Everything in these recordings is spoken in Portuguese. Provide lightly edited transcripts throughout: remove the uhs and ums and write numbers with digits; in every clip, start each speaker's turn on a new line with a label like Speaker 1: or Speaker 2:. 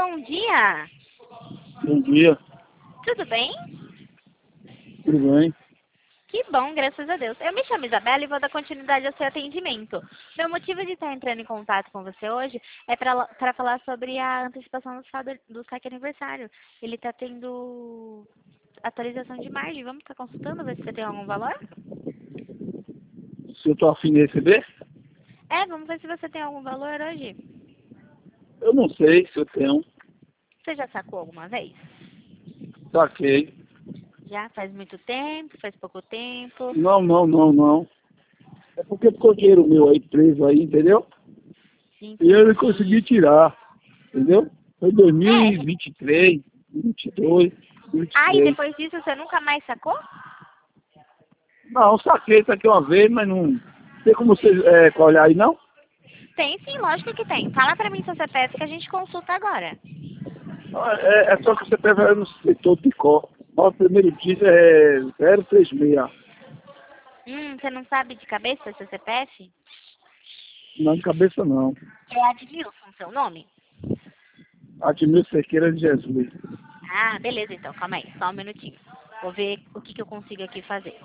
Speaker 1: bom dia.
Speaker 2: Bom dia,
Speaker 1: Tudo bem?
Speaker 2: tudo bem?
Speaker 1: Que bom, graças a Deus. Eu me chamo Isabela e vou dar continuidade ao seu atendimento. Meu motivo de estar entrando em contato com você hoje é para falar sobre a antecipação do saque aniversário. Ele está tendo atualização de margem. Vamos estar consultando, ver se você tem algum valor?
Speaker 2: Se eu tô afim de receber?
Speaker 1: Vamos ver se você tem algum valor hoje.
Speaker 2: Eu não sei se eu tenho.
Speaker 1: Você já sacou alguma vez?
Speaker 2: Saquei.
Speaker 1: Já? Faz muito tempo? Faz pouco tempo?
Speaker 2: Não. É porque ficou dinheiro meu aí preso aí, entendeu? E eu não consegui
Speaker 1: Entendi.
Speaker 2: tirar, entendeu? Foi
Speaker 1: É.
Speaker 2: 2023, 22,
Speaker 1: Ah, e
Speaker 2: 23.
Speaker 1: depois disso você nunca mais sacou?
Speaker 2: Não, saquei isso aqui uma vez, mas não tem como você olhar aí, não?
Speaker 1: Tem sim, lógico que tem. Fala pra mim seu CPF que a gente consulta agora.
Speaker 2: É só que você pega no setor de cor. Nosso primeiro dígito é 036.
Speaker 1: Você não sabe de cabeça seu CPF?
Speaker 2: Não, de cabeça não.
Speaker 1: É Admilson, seu nome?
Speaker 2: Admir Cerqueira de Jesus.
Speaker 1: Ah, beleza então, calma aí, só um minutinho. Vou ver o que eu consigo aqui fazer.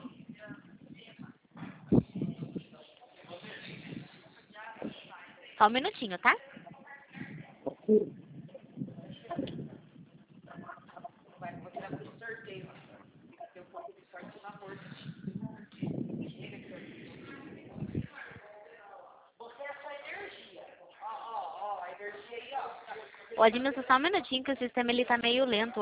Speaker 1: Só um minutinho, tá? Ô, Admilson, só um minutinho que o sistema ele tá meio lento.